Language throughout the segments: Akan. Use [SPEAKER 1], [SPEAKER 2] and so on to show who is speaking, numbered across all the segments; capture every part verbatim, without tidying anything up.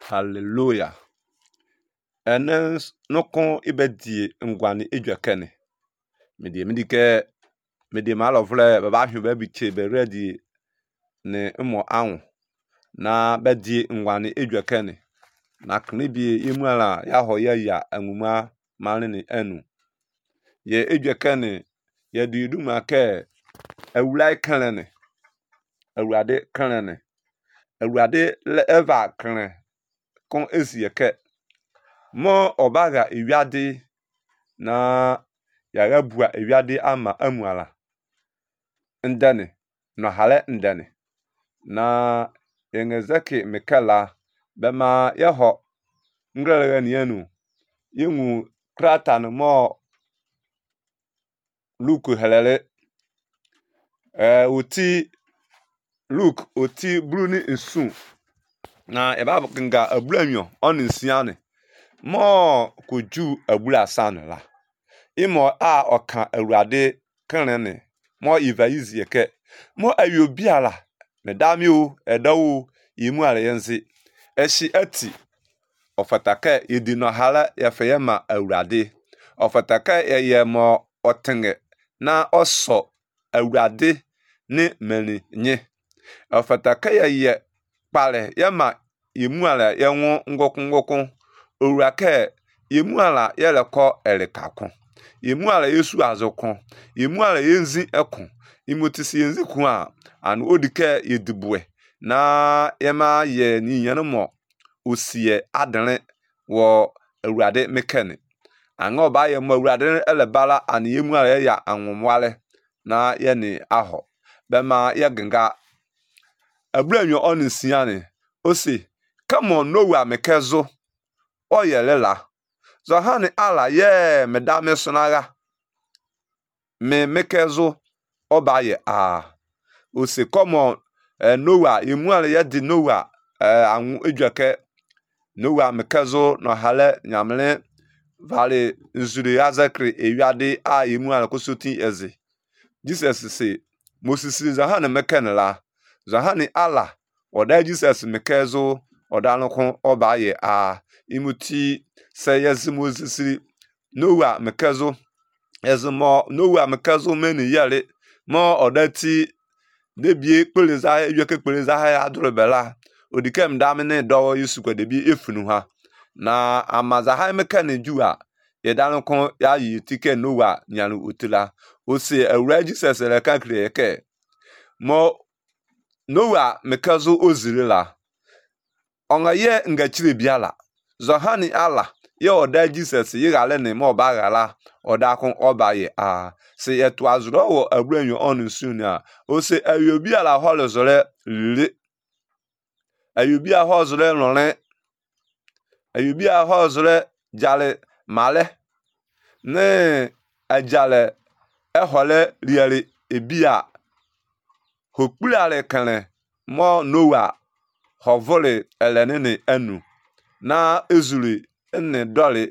[SPEAKER 1] Hallelujah. Enes nokon ibedi ngwani ejwekene. Medi medike medi malovle baba hwe ba biche be ready ne mo anwo na bedi ngwani ejwekene. Na knibi imuala ya hoya ya anwuma malini enu. Ye ejwekene ye didu make awulai kanene. Awurade kanene. Awurade le eva kanene kon esieke mo obaga ewiade na yaga bua ewiade ama amuala ndane no hale ndane na yengezeki mikela bema yeho ngrele nienu yengu krata no mo Luke helele eh oti Luke oti bruni nsu na eba kinga abluanyo on nsiane mo koju abula san la imo a oka awurade kanene mo ivaizie ke mo ayobiala medami o edawo yimu ale yenzi eshi ati ofataka yedino hala yafeyema awurade ofataka ye mo otenge na oso awurade ne mani nye ofataka ye pale yema yimu ale yenwo ngokun ngokun owurake yemuala yeleko elikakon yemuala yesu azokon yemuala yenzi ekon imotisi yenzi kun a anu odike yedibwe na yema ye ni yanmo osie adene wo awurade mekene anga ba ye mo awurade elebala an yemuala ya anwomwale na ye ni aho bema ye genga abranyo onisiane osi come on no wa mekezo oyelela zohani ala ye medame sunaga me mekezo obaye a ose common eh, nowa yemuale ye di nowa eh, anu ejweke nowa mekezo no hale nyamle vale nzuri yazakri ewiade a yemuale kosoti eze Jesus say Moses zohani mekenela zohani ala oda Jesus mekezo odanokon obaye a imuti se yezimo zisiri nowa mekezo ezimo nowa mekezo meni yale mo odati debie kpeleza ejweke kpeleza ha adurobela odikem damene do yisukwa debi efunu ha na amaza ha mekane juwa yedanokon ya yi tike nowa nyalu utila ose awura Jesus le kakre eke mo nowa mekezo ozirila onga ye ngachire biala zohani ala ye oda Jesus ye gale ne mo ba gala oda kun obaye a se ye to azuro wo abranyo on sunia o se ayobi ala holozore le ayobi a holozore lore ayobi a holozore jale male ne ajale ehole riere ebia hokpulale kane mo nowa hovole elenene enu na ezuri enne dole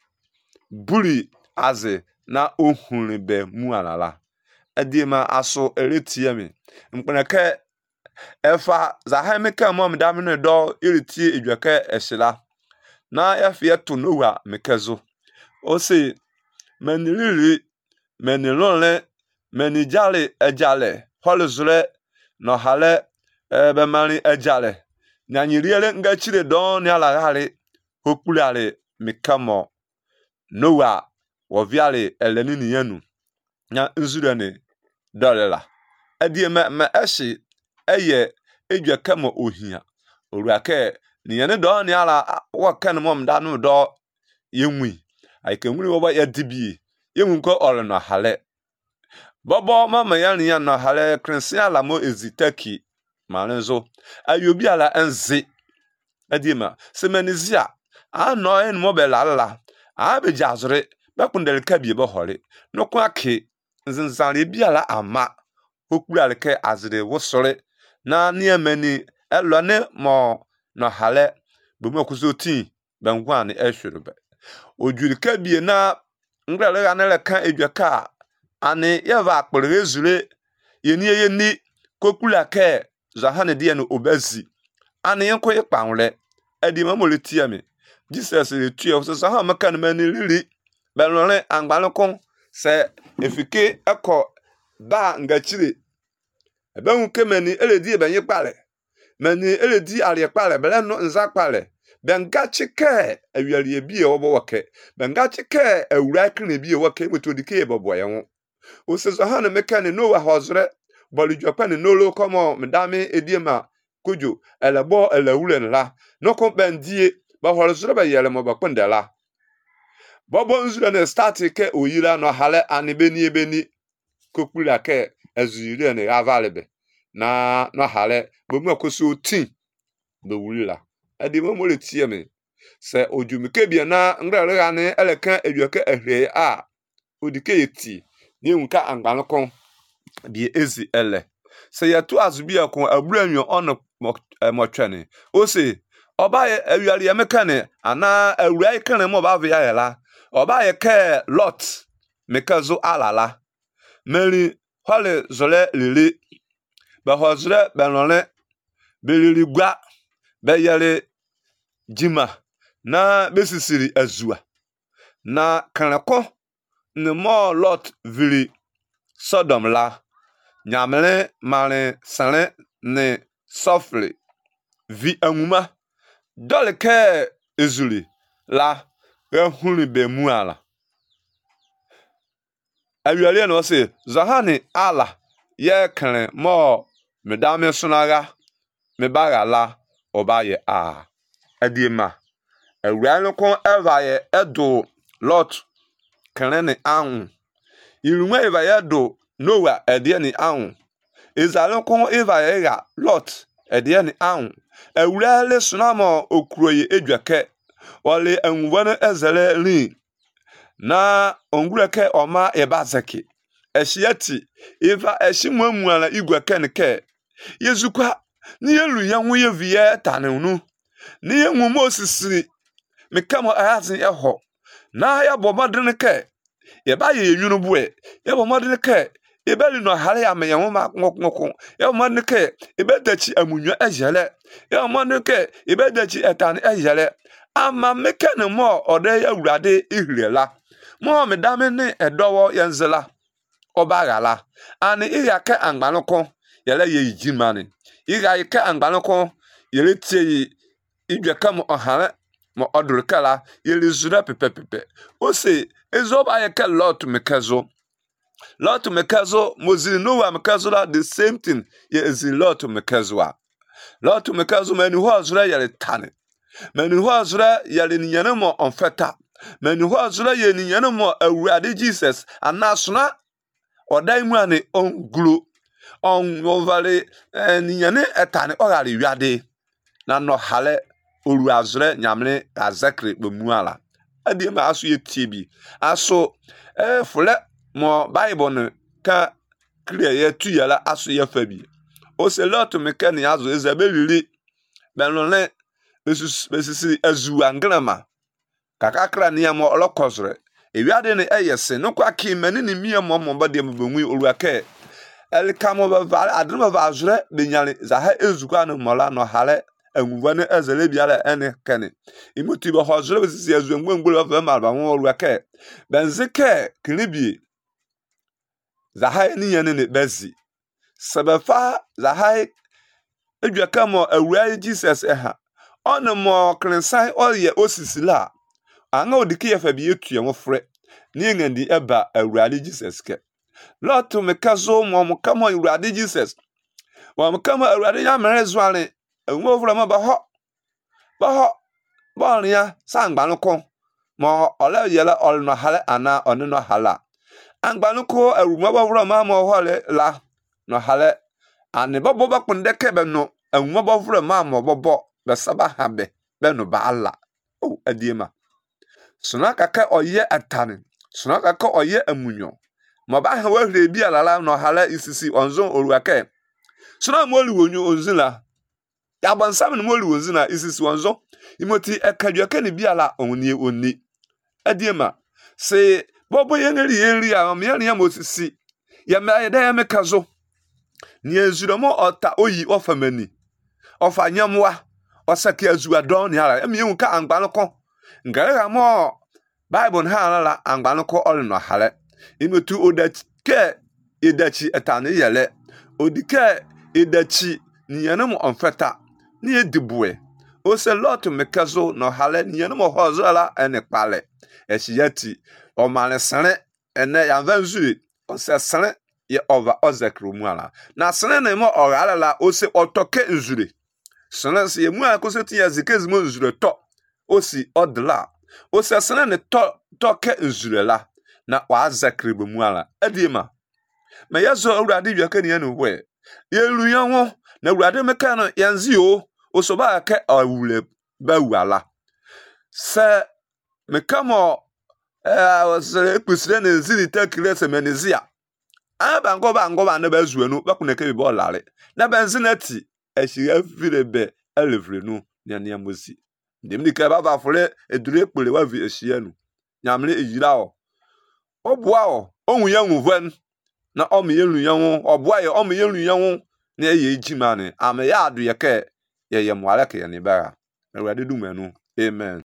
[SPEAKER 1] buri aze na ohunbe mualala edima aso eretiemi mpeneke efa zahemeka mom damene do iriti ejweke esila na yafie to nowa mekezo ose menilili menilole menijale ejale holzure no hale ebe mari ejale nyanyiriele ngachire don ni ala hale hokpulale mikamo nowa woviale elenini yanu nya nzurene dolela edie me me eshi eye ejwekamo ohia oruake ni yene don ni ala wakan mom danu do yenwi aikenwuri wo ba yadibie yenwunko olno hale bobo mama yani ya no hale krensia la mo ezitaki manzo ayobi ala enzi edima semenizia ano en mobile ala abejazure bakundel kabie bo hore no kwake nzinzare biala ama okpurale ke azire wosore na niemeni elone mo no hale bomokusoti bangwane ehwerebe ojuri kabie na ngrele ganele kan ejweka ani yeva akpere ezure yeni yeni kokpula ke zahane die no obazi ani yenko yekpanwle edi ma mo le tie me Jesus le tie so so ha maka na mani lili belore angbalokon se efike eko ba ngachire ebe hu kemani eledi ebenye pale mani eledi ari pale bele no nza pale benga chike awiare bi e wobo woke benga chike awura kene bi e woke metodike e bobo ye ho o se so ha na meka ne no wa hozre bolu jopa ne no lo komo medame ediema kojo elebo elawure nla no ko bendie ba hozre ba yele mo ba kwendela bobo nzure ne start ke oyira no hale anibeni ebeni kokpura ke azure ne avalebe na no hale bomu akoso tin be wurila adi mo mo le tie me se ojumike bia na ngrere ga ne eleka eduake ehre a odike yeti ni nka angbanokon bi ezi ele se yatu azubi akon aburanyo ono motwene o se oba ye awiare ye meka ne ana awurai kan mo ba via yela oba ye ke lot mekazo alala meri hole zole lili ba hozre benole belili gwa beyale jima na besisiri azua na kanako ne mo lot vili Sodom la nyamele male sale ne sofle vi amuma dole ke ezuli la ehuni be muala awiale no se zahani ala ye kan mo medame sunaga me baga la obaye a adiema awuale kon evaye edo lot kan ne an irunwa evaye do Noah edieni an ezalon kon evaye ga lot edieni an awuale sunamo okroye edwake wale anwuwane ezele rin na ongureke oma ebazeki eshiati eva eshimwamuala igwake nke yezukwa ni yelu yanwu yeviye tanunu ni yenwu osisiri mekamo ayazin eho na ya bomadrinke yeba ye yunu buwe ya bomadrinke ebeli no hare ya me yanwu ma ngokngokon ya bomadrinke ebedachi amunwa ejele ya bomadrinke ebedachi etan ejele ama mekane mo ode ya wurade ihirela mo me dame ne edowo yenzela obagala ani iyake angbanokon yele ye yijimani iyake angbanokon yele tie idwakam ohare mo odurkala yele zura pepepepe o se ezoba yake lot mekazo lot mekazo mozili Noah mekazo la the same thing ye ezi lot mekazo lot mekazo mani ho azura yele tane mani ho azura yele nyane mo onfeta mani ho azura ye nyane mo awurade Jesus anasona odai mu ani onglu on ovale nyane etane ogari wiade na no hale oru azure nyamne azakre bemuala adi ma aso yetie bi aso eh fule mo bible ne ka clear ye tu yala aso ye fa bi o se lot mekani azo ezabelili benole besus besisi azu angrama kakakra ne mo olokozre ewiade ne eyese no kwa ki mani ne mie mo mo bade mbenwi oruake el kamo ba adruma ba azure benyale zaha ezukwa no mola no hale anwuwane ezele biala ene kene imuti ba hozure besisi azu ngwengwelo fa malba won oruake benzeke klibi zaha ni yene ne bezi sabafa zaha edwakamo awurai Jesus eha ono mo krensan oye osisila anga odike ye fa bi etu ye wofre ni ngandi eba awurade Jesus ke lot mekazo mo mo kamo awurade Jesus mo mo kamo awurade ya mere zuare enwo ofre ma ba ho ba ho ba ria sangbanoko mo ole yela olno hale ana onno hala angbanoko awuma ba ofre ma mo hole la no hale ani bobo ba kundeke be no awuma ba ofre ma mo bobo be saba habe be no ba ala o adiema suna kaka oye atane suna kaka oye amunyo mo ba ha wahre bi alala no hala isisi onzo oruake suna mo liwonyo onzila ya bansam no mo liwonzina isisi onzo imoti ekadwaka ne bi ala onnie onni adiema se bobo yenri yenri a me ya mosisi ya me ya da me kazo ni ezuro mo ota oyi ofamani ofanyamwa osaki azu adon ni ala emi hu ka angba no ko ngara mo Bible ha la angba no ko ol no hale imetu odake edachi etane yele odike edachi ni yanam onfeta ni edibuwe o se lot mekazo no hale ni yanam hozala ene pale ehiyati o mane sene ene yanvanzu o se sene ye over ozekru ala na sene ne mo orala la o se otoke nzure sene se mu akoseti ya zikezimo nzure to o si odla o se sene ne to toke nzure la na wa zakribu mu ala edima me yezo awurade wiaka ne anu we yelu yanwo na awurade meka no yanzi o osoba ka awule ba wala se meka mo eh se kusire ne zini takire se menizia aba ngoba ngoba na bazuanu bakuneke bi bolare na benzinati ehira firebe elevre nya nya mozi ndemni ka baba fole edure pole wa vi ehia nu nyamle eyira o obua o ohun ya nwuvan na omiyelu yanwo obua ye omiyelu yanwo na ye ejima ne ame ya adu ye ke ye ye mwale ke ye ne bara awurade dumanu amen.